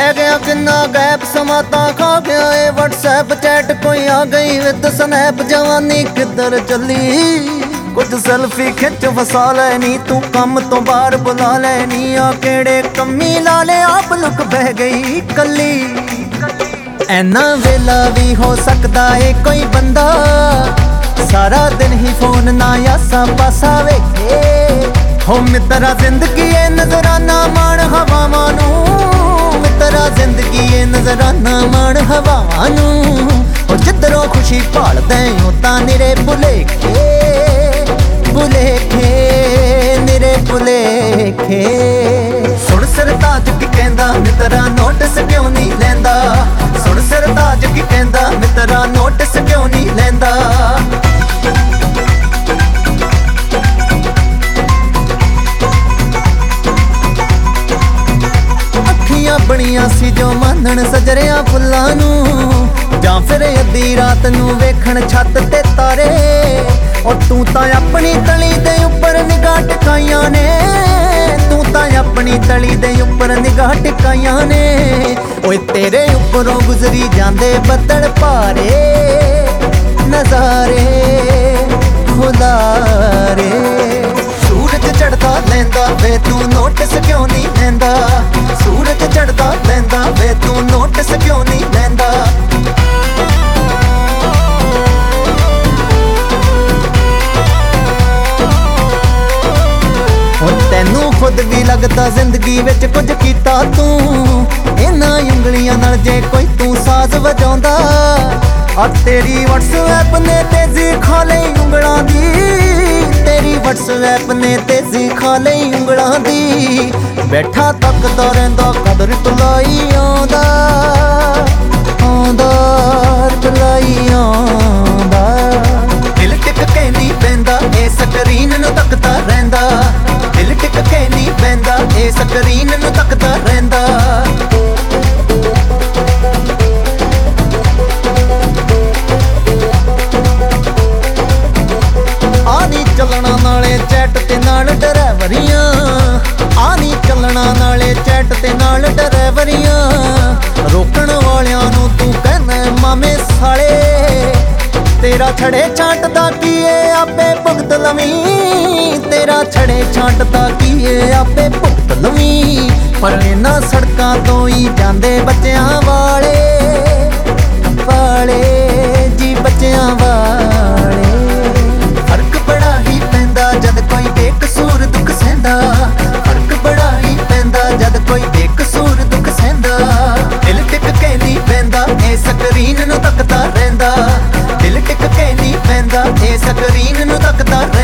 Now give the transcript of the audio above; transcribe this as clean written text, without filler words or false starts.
रह गया किन्ना गैप समा तां खा गया ए व्हाट्सएप चैट कोई आ गई विद स्नैप जवानी किधर चली कुछ सेल्फी खिच फसा लैनी तू कम तो बाहर बुला लैनी आ केड़े कमी ला ले आप लुक बह गई कली ऐना वेला भी हो सकता है कोई बंदा सारा दिन ही फोन ना यासा पासा वेखे हो मित्रा जिंदगी है नजराना मान हवावां नू मित्रा जिंदगी है नजराना मान हवावां नू ओ जिधरों खुशी भालदे हो तां निरे भुलेखे भुलेखे निरे भुलेखे सुन सरताज की कहंदा मित्रा नोटिस क्यों नहीं लैंदा सुन सरताज की कहंदा मित्रा नोटिस क्यों नहीं लैंदा बणिया सी जो मानण सजरिया फुल्लां नू जां फिर अद्धी रात नू वेखण छत ते तारे और तू तां अपनी तली दे उपर निगाह टिकाइयां ने तू तां अपनी तली दे उपर निगाह टिकाइयां ने ओए तेरे उपरों गुजरी जांदे बदल भारे नजारे खुलारे सूरज चढ़दा लैंदा वे तू नोटिस क्यों नहीं लैंदा सूरज चढ़दा लैंदा वे तू नोटिस क्यों नहीं लैंदा तैनू खुद भी लगदा जिंदगी विच कुछ कीता तू इन्हां उंगलियां नाल जे कोई तू साज वजाउंदा आ तेरी व्हाट्सएप ने तेजी खा लई उंगलां दी तेरी व्हाट्सएप ने तेजी खा लई उंगलां दी बैठा तकदा रहिंदा कद रिप्लाई आउंदा आउंदा रिप्लाई आउंदा दिल टिक के नहीं पैंदा ए स्क्रीन नूं तकदा रहिंदा दिल टिक के नहीं पैंदा ए स्क्रीन नूं तकदा रहिंदा आनी चलना नाले चैट ते नाल ड्राइवरियां आनी चलना नाले चैट ते नाल ड्राइवरियां रोकण वालियां नूं तू कहना मामे साले तेरा छड़े छांटदा की आपे भुगत लवीं तेरा छड़े छांटदा की आपे भुगत लवीं पर इन्हां सड़कां तो ही जांदे बच्चियां वाले वाले जी बच्चियां वाले फर्क बड़ा ही पैंदा जद कोई बेकसूर दुख सहंदा फर्क बड़ा ही पैंदा जद कोई बेकसूर दुख सहंदा दिल टिक के नहीं पैंदा ए स्क्रीन नूं तकदा रहिंदा दिल टिक के नहीं पैंदा ए स्क्रीन नूं तकदा